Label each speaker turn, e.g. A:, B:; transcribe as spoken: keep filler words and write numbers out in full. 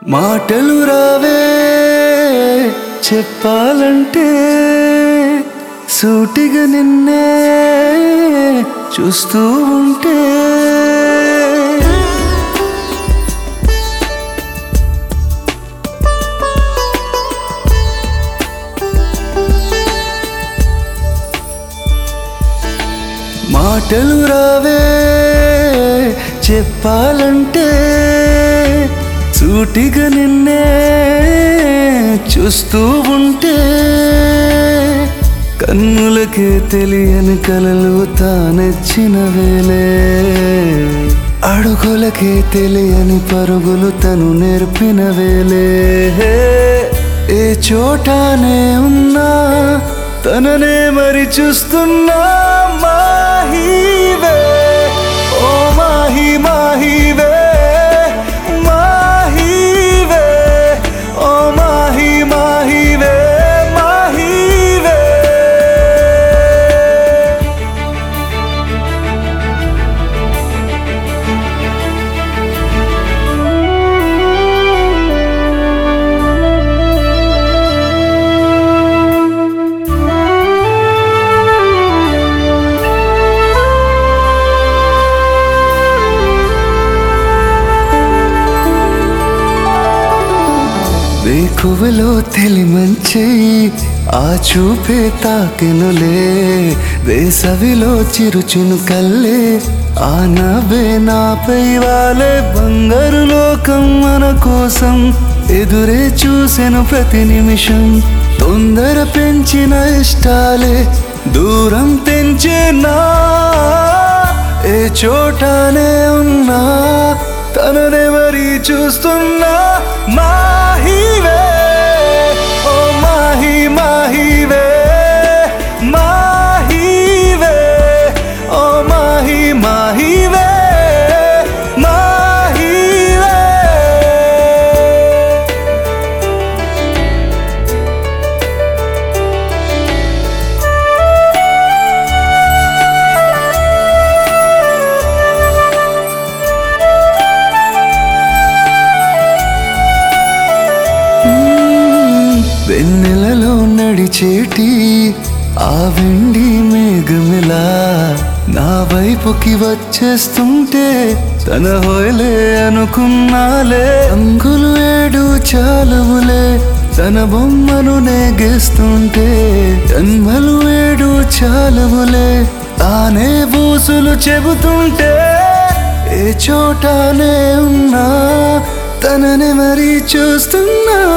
A: మాటలు రావే చెప్పాలంటే సూటిగా నిన్నే చూస్తూ ఉంటే మాటలు రావే చెప్పాలంటే సూటిగా నిన్నే చూస్తూ ఉంటే కన్నులకే తెలియని కలలు తానెచ్చిన వేలే అడుగులకే తెలియని పరుగులు తను నేర్పిన వేలే ఏ చోటనే ఉన్నా తననే మరి చూస్తున్నా మాహీవే ఓ మాహీ మాహీవే మాహీవే ఓ మాహీ మాహీవే మాహీవే వేకువలో తెలిమంచి ఆ చూపే తాకెనులే వేసవిలో చిరుచును కల్లే ఆ నవ్వే నాపై వాలే బంగారు లోకం మన కోసం ఎదురే చూసెను ప్రతి నిమిషం తొందర పెంచిన ఇష్టాలే దూరం తెంచేనా ఏ చోటనే ఉన్నా తననే మరి చూస్తున్నా మాహీవే ఓ మాహీ మాహీవే మాహీవే ఓ మాహీ మాహీవే మాహీవే వెన్నెలలో నడిచేటి ఆ వెండి మేఘమిలా నా వైపుకి వచ్చేస్తుంటే తన హోయలే అనుకున్నాలే అంగులు ఏడు చాలువులే తన బొమ్మను నేగిస్తుంటే జన్మలు ఏడు చాలువులే తానే బూసులు చెబుతుంటే ఏ చోటనే ఉన్నా తనని మరీ చూస్తున్నా